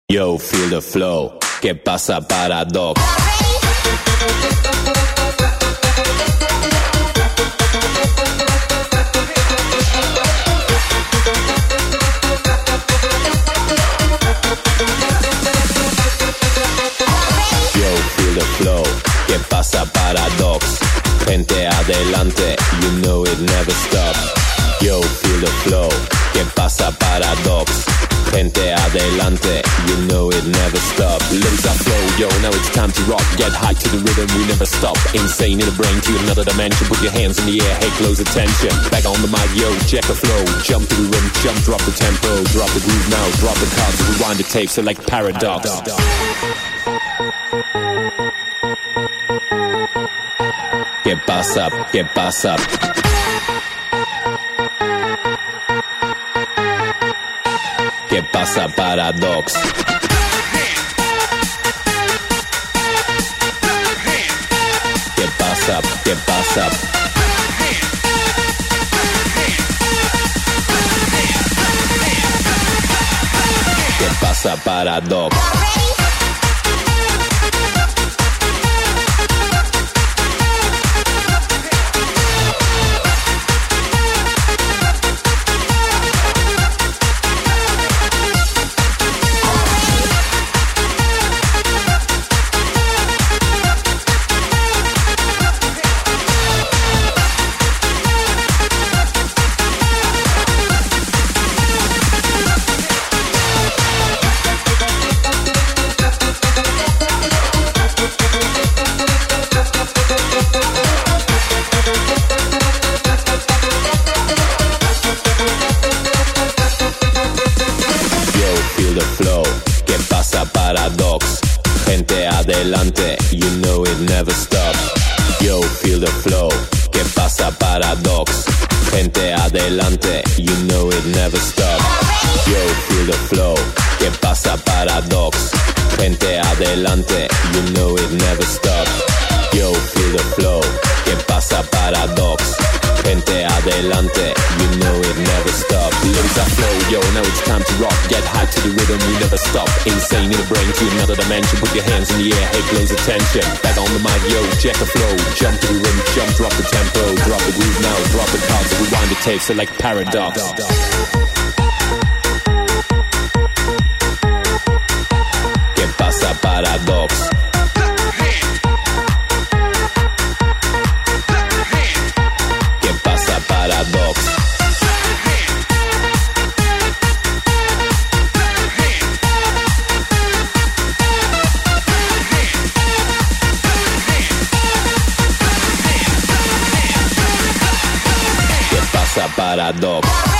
Yo, feel the flow. ¿Qué pasa, Paradox? Yo, feel the flow. ¿Qué pasa, Paradox? Gente adelante, you know it never stops. Yo, feel the flow. ¿Qué pasa, Paradox? Gente adelante, you know it never stops. Limbs are flow, yo, now it's time to rock. Get high to the rhythm, we never stop. Insane in the brain to another dimension. Put your hands in the air, hey, close attention. Back on the mic, yo, check the flow. Jump to the rhythm, jump, drop the tempo. Drop the groove now, drop the cards. Rewind the tape, select Paradox. ¿Qué pasa? ¿Qué pasa? ¿Qué pasa, Paradox? ¿Qué pasa? ¿Qué pasa? ¿Qué pasa, Paradox? ¿Qué pasa, Paradox? Gente adelante, you know it never stops. Yo, feel the flow. ¿Qué pasa, Paradox? Gente adelante, you know it never stops. Yo, feel the flow. ¿Qué pasa, Paradox? Gente adelante, you know it never stops. Yo, feel the flow. ¿Qué pasa, Paradox? Gente adelante, you know it never stops. Lyrics are flow, yo, now it's time to rock. Get high to the rhythm, we never stop. Insane in the brain to another dimension. Put your hands in the air, hey, close attention. Back on the mic, yo, check the flow. Jump to the rhythm, jump, drop the tempo. Drop the groove now, drop the cards. Rewind the tape, select Paradox. ¿Qué pasa, Paradox? ¿Qué pasa, Paradox? ¿Qué pasa, Paradox?